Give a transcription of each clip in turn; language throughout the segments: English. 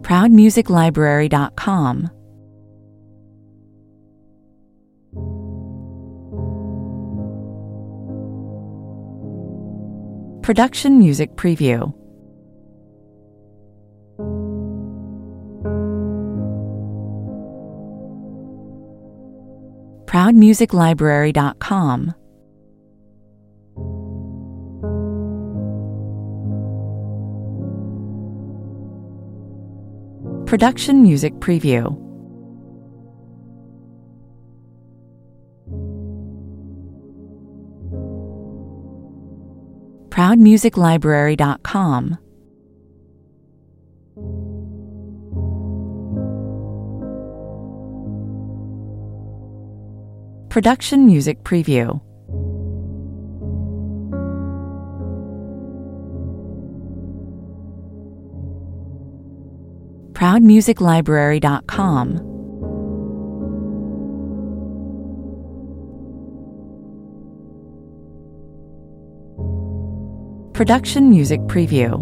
ProudMusicLibrary.com. Production Music Preview. ProudMusicLibrary.com. Production Music Preview. ProudMusicLibrary.com. Production Music Preview. ProudMusicLibrary.com. Production Music Preview.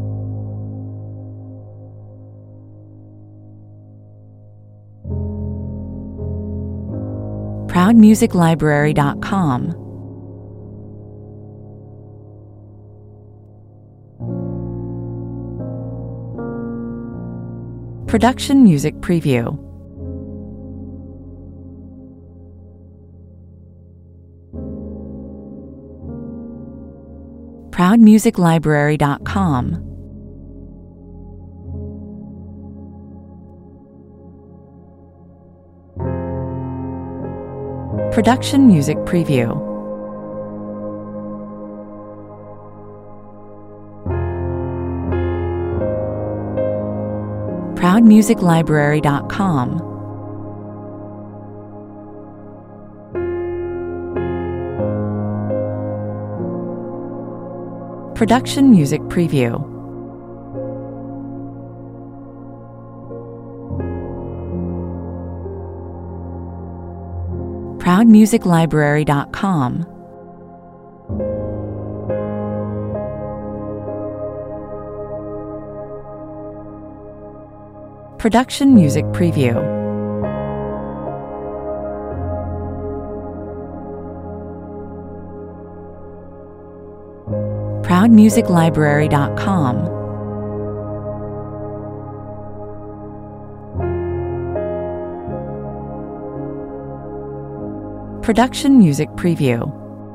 ProudMusicLibrary.com. Production Music Preview. ProudMusicLibrary.com. Production Music Preview. ProudMusicLibrary.com. Production Music Preview. ProudMusicLibrary.com. Production Music Preview. ProudMusicLibrary.com. Production Music Preview.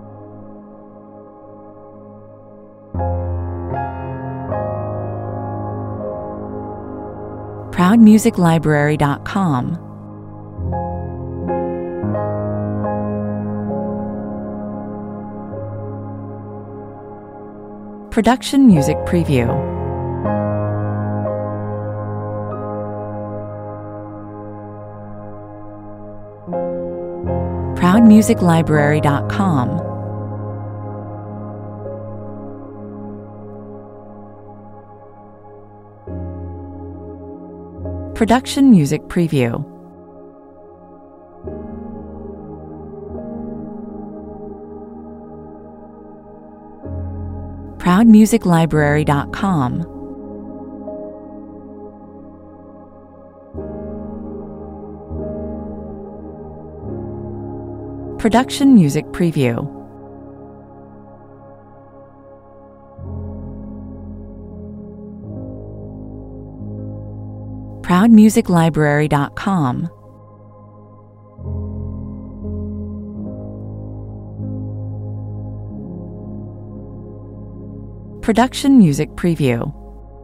ProudMusicLibrary.com. Production Music Preview. ProudMusicLibrary.com. Production Music Preview. ProudMusicLibrary.com. Production Music Preview. ProudMusicLibrary.com. Production Music Preview.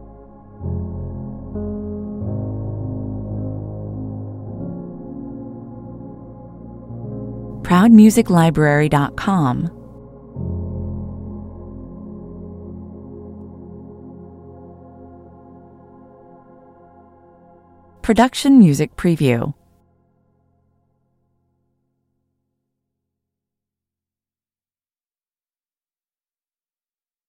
ProudMusicLibrary.com. Production Music Preview.